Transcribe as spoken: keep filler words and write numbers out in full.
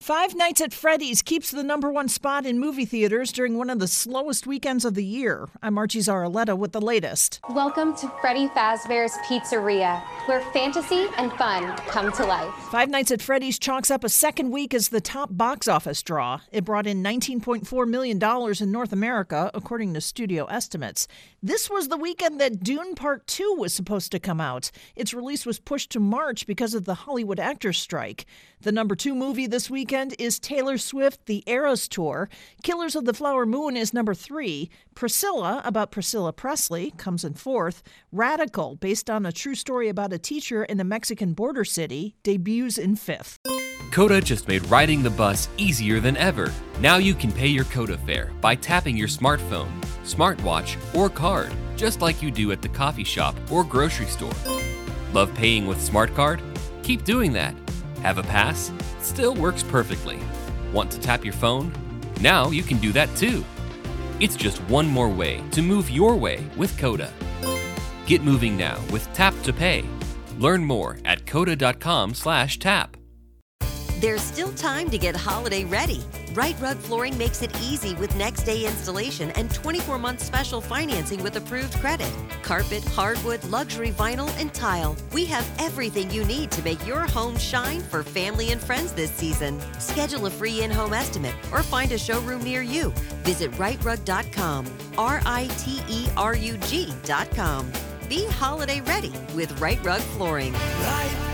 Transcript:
Five Nights at Freddy's keeps the number one spot in movie theaters during one of the slowest weekends of the year. I'm Archie Zaraletta with the latest. Welcome to Freddy Fazbear's Pizzeria, where fantasy and fun come to life. Five Nights at Freddy's chalks up a second week as the top box office draw. It brought in nineteen point four million dollars in North America, according to studio estimates. This was the weekend that Dune Part two was supposed to come out. Its release was pushed to March because of the Hollywood actors' strike. The number two movie this weekend is Taylor Swift, The Eras Tour. Killers of the Flower Moon is number three. Priscilla, about Priscilla Presley, comes in fourth. Radical, based on a true story about a teacher in a Mexican border city, debuts in fifth. Coda just made riding the bus easier than ever. Now you can pay your Coda fare by tapping your smartphone, smartwatch, or card, just like you do at the coffee shop or grocery store. Love paying with Smart Card? Keep doing that. Have a pass? Still works perfectly. Want to tap your phone? Now you can do that too. It's just one more way to move your way with Coda. Get moving now with Tap to Pay. Learn more at coda.com slash tap. There's still time to get holiday ready. Right Rug Flooring makes it easy with next day installation and twenty-four month special financing with approved credit. Carpet, hardwood, luxury vinyl, and tile. We have everything you need to make your home shine for family and friends this season. Schedule a free in-home estimate or find a showroom near you. Visit right rug dot com, R I T E R U G dot com. Be holiday ready with Right Rug Flooring. Right